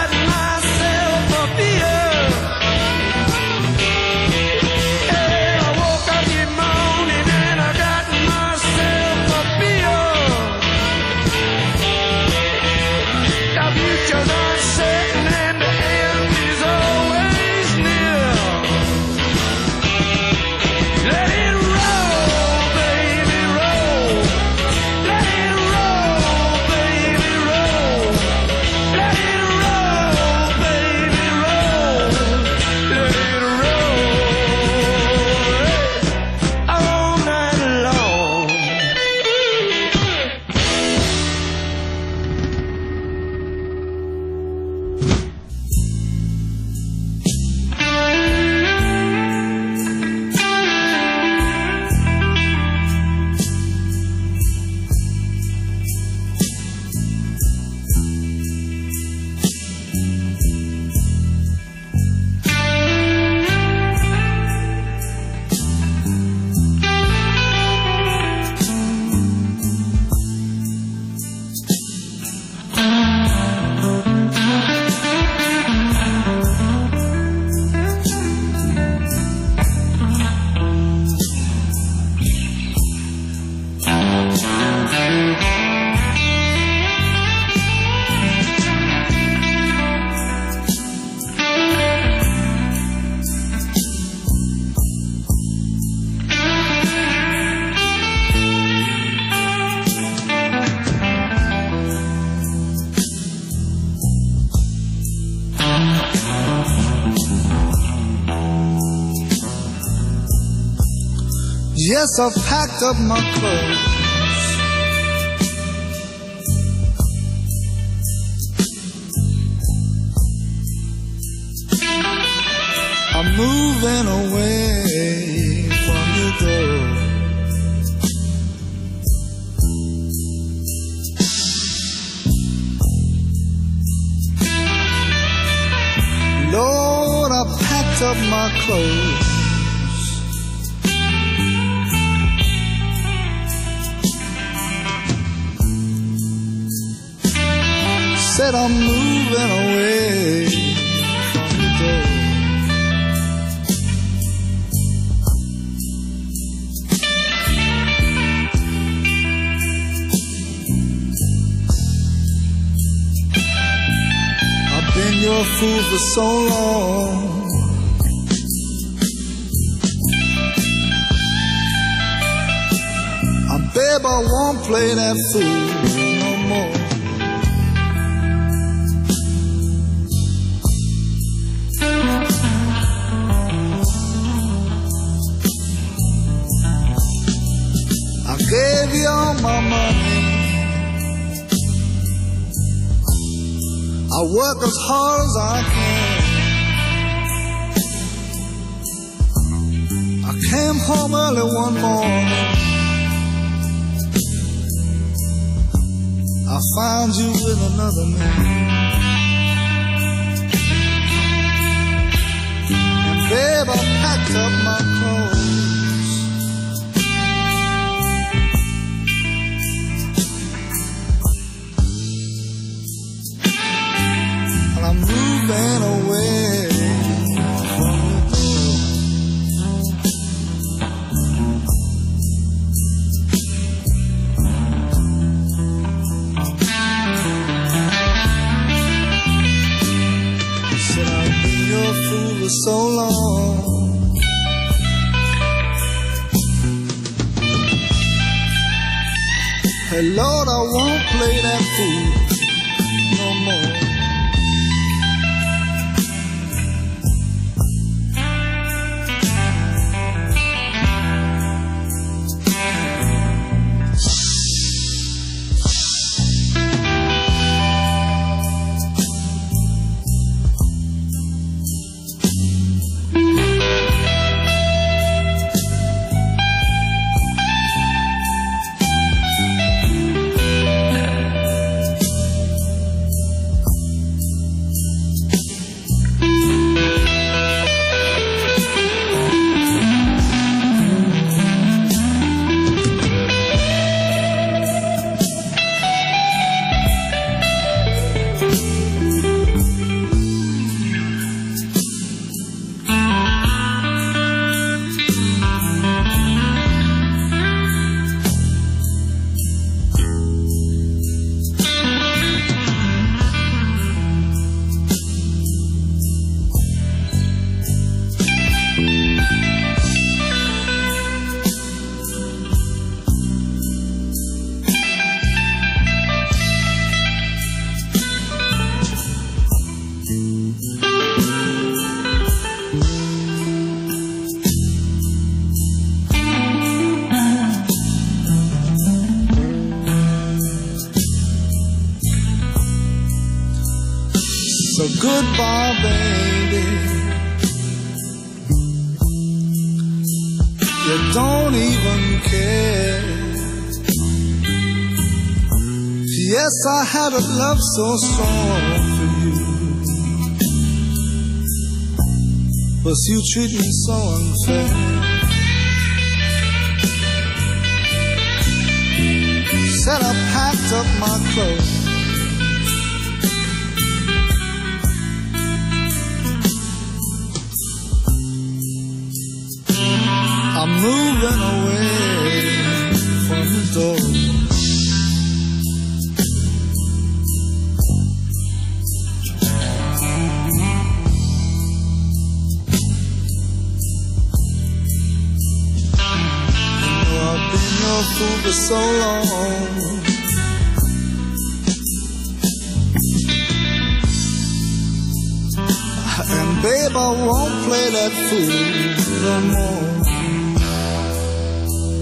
Yes, I've packed up my clothes. I'm moving away from you, girl. Lord, I packed up my clothes. Said I'm moving away from you, girl. I've been your fool for so long. And babe, I won't play that fool no more. I gave you all my money. I work as hard as I can. I came home early one morning. I found you with another man. And babe, I packed up my clothes. I'm moving away from you. Said I've been your fool for so long. Hey Lord, I won't play that fool no more. So goodbye, baby. You don't even care. Yes, I had a love so strong for you, but you treat me so unfair. Said I packed up my clothes. I'm moving away from the door. You know I've been your fool for so long. And babe, I won't play that fool no more.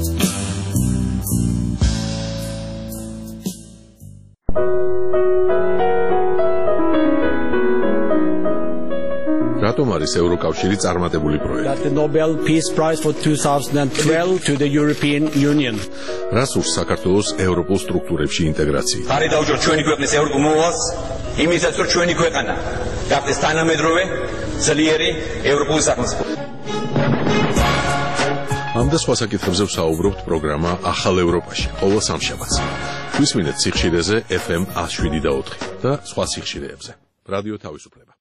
რატომ არის ევროკავშირი წარმატებული პროექტი? The Nobel Peace Prize for twenty twelve to the European Union. რას ურს საქართველოს ევროპულ სტრუქტურებში ინტეგრაცია? ხარი დაუჯერ ჩვენი ქვეყნის ევროპულ მოვალს, იმისაც რომ ჩვენი ქვეყანა გახდეს თანამედროვე, ძლიერი ევროპული სახელმწიფო. ამ და სხვა საკითხებზე ვსაუბრობთ პროგრამა ახალ ევროპაში, ყოველ სამშაბათს. გვისმინეთ სიხშირეზე ეფ ემ one oh seven და ოთხი და სხვა სიხშირეებზე. რადიო თავისუფლება.